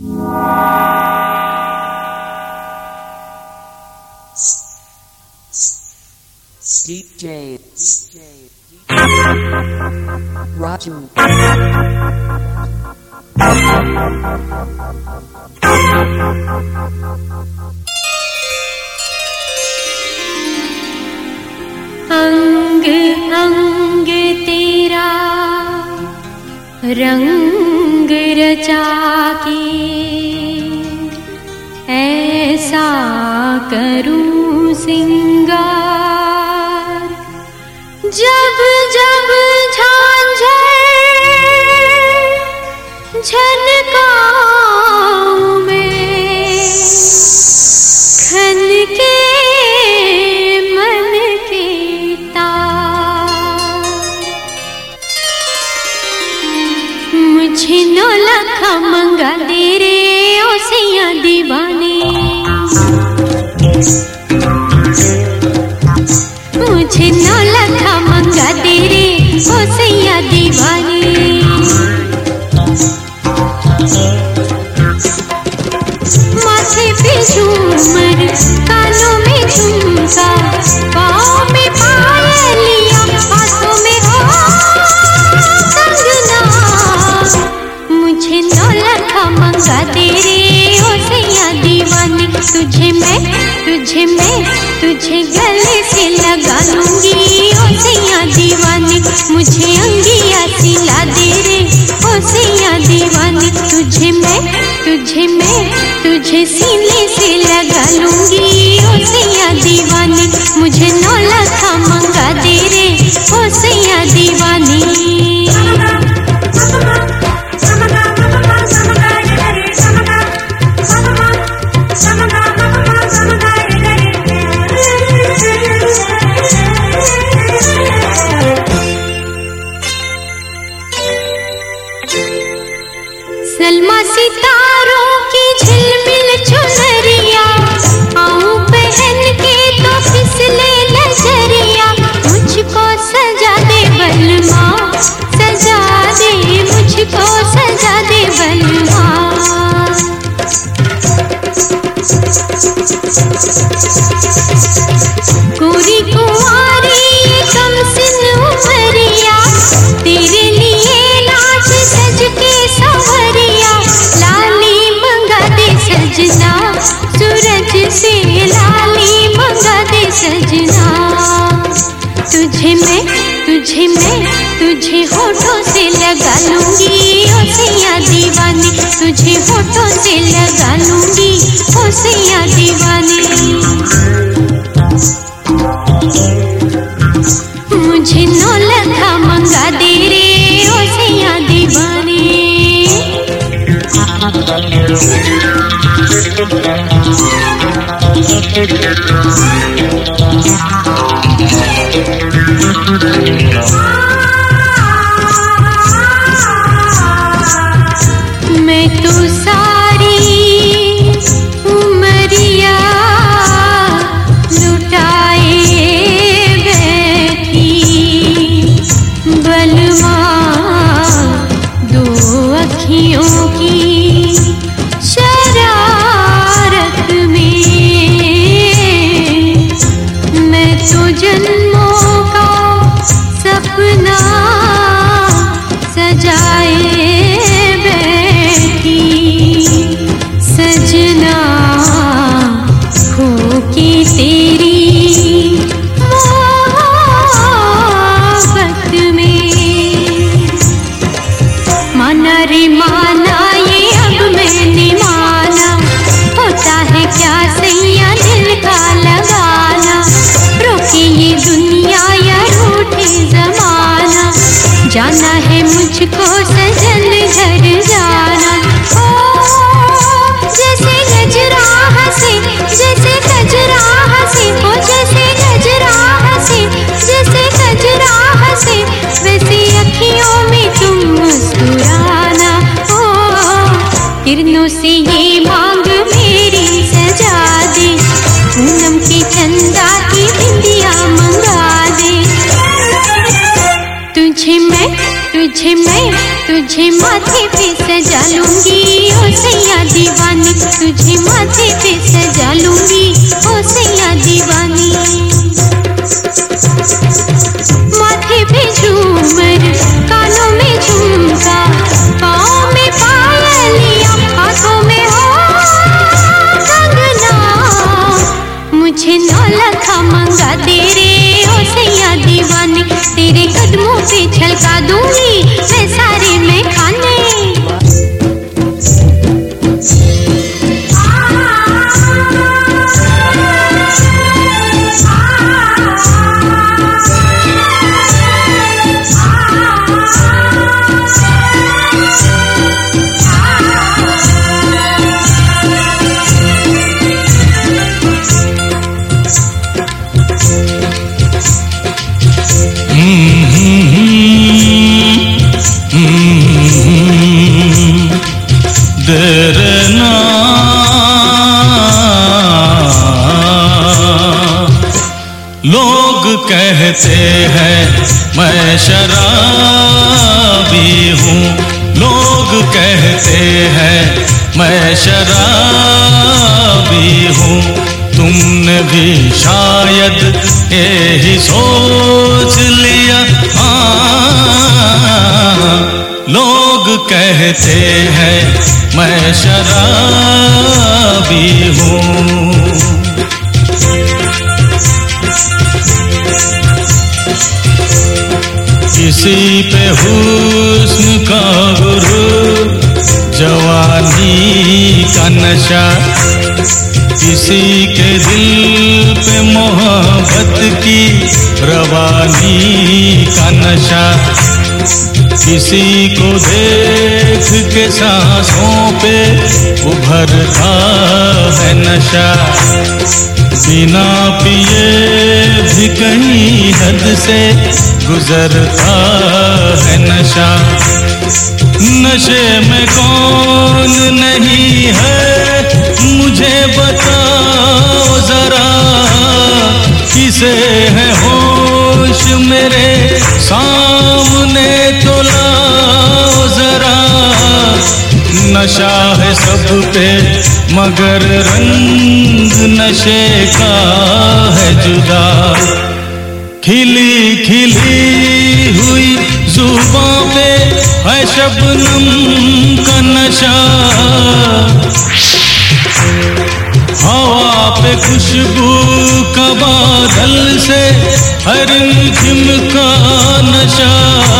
DJ Raju अंग अंग तेरा रंग रचा के ऐसा करूं सिंगार जब जब झांझर झनकाऊं मैं खन के मन के तार मुझे नौ लखा मंगा दे रे ओ सैया दीवाने मुझे नौ लखा मंगा दे रे ओ सैया दीवाने माथे पे झूमर कानों में झुमका पाँव में पायलिया हाथों में कंगना मुझे नौ लखा मंगा दे रे ओ सैया दीवानी तुझे गले से लगा लूंगी ओ सैया दीवानी मुझे अंगिया सिला दे रे ओ सैया दीवानी तुझे सीने से लगा लूंगी ओ सैया दीवानी मुझे नौ लखा मंगा दे रे ओ सैया दीवानी सलमा सितारों की झिलमिल चुनरिया आऊं पहन के तो फिसले नजरिया मुझको सजा दे बलमा सजा दे मुझको सजा दे बलमा गोरी कुंवारी कम सिन उमरिया तेरे लिए नाच सज के सवरिया लाली मंगा दे सजना सूरज से लाली मंगा दे सजना तुझे होठों से लगा लूंगी ओ सैया दीवानी तुझे होठों से लगा लूंगी ओ सैया दीवानी मुझे नौ लखा मंगा दे रे ओ सैया दीवानी मैं तो सारी उमरिया लुटाए बैठी बलवा दो अखियों की शरारत में मैं तो जन्मों का सपना सजाए बैठी सजना खो के तेरी मोहब्बत में माना रे माना ये अब मैंने माना होता है क्या सैया दिल का लगाना रोके ये दुनिया या रूठे जमाना जाना है मुझको सजन घर जाना ओ जैसे गजरा हंसे जैसे गजरा हंसे ओ जैसे गजरा हंसे जैसे गजरा हंसे वैसे अखियों में तुम मुस्कुराना ओ किरणों से ये मांग मेरी सजा दे पूनम की चंदा की बिंदिया मंगा दे तुझे माथे पे सजा लूंगी ओ सैया देर ना। लोग कहते हैं मैं शराबी हूँ, लोग कहते हैं मैं शराबी हूँ। तुमने भी शायद यही सोच लिया। लोग कहते हैं मैं शराबी हूँ। किसी पे हुस्न का गुरु, जवानी का नशा, किसी के दिल पे मोहब्बत की रवानी का नशा, किसी को देख के सांसों पे उभरता है नशा। बिना पिए भी कहीं हद से गुजरता है नशा। नशे में कौन नहीं है मुझे बताओ जरा, किसे है होश मेरे सामने तो लाओ जरा। नशा है सब पे मगर रंग नशे का है जुदा। खिली खिली हुई जुबां पे है शबनम का नशा, हवा पे खुशबू का बादल से हर रिमझिम का नशा।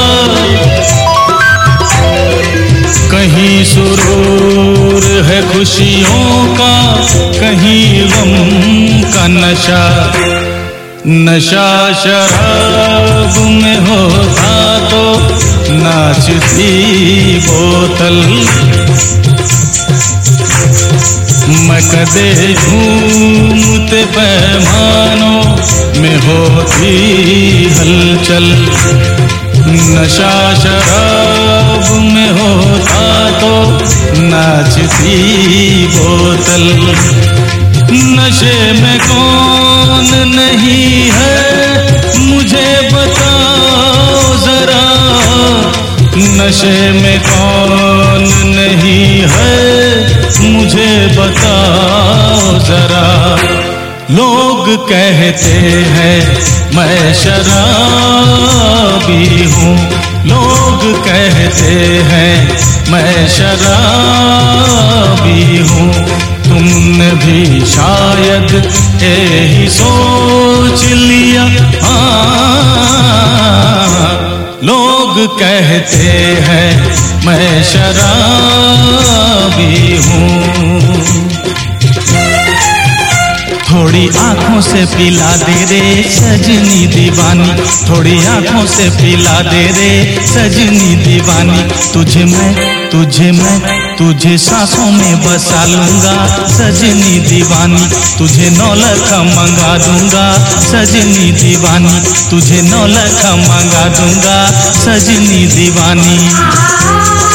कहीं सुरूर है खुशियों का, कहीं गम का नशा। नशा शराब में होता तो नाचती बोतल, मैं कदे झूमते पैमानों में होती हलचल। नशा शराब में होता तो नाचती बोतल। नशे में कौन नहीं है मुझे बताओ जरा, नशे में कौन नहीं है मुझे बताओ जरा। लोग कहते हैं मैं शराबी हूँ, लोग कहते हैं मैं शराबी हूँ। तुमने भी शायद यही सोच लिया। लोग कहते हैं मैं शराबी हूँ। थोड़ी आंखों से पिला दे रे सजनी दीवानी, थोड़ी आंखों से पिला दे रे सजनी दीवानी। तुझे सांसों में बसा लूंगा सजनी दीवानी। तुझे 9 लाख मंगा दूंगा सजनी दीवानी। तुझे 9 लाख मंगा दूंगा सजनी दीवानी।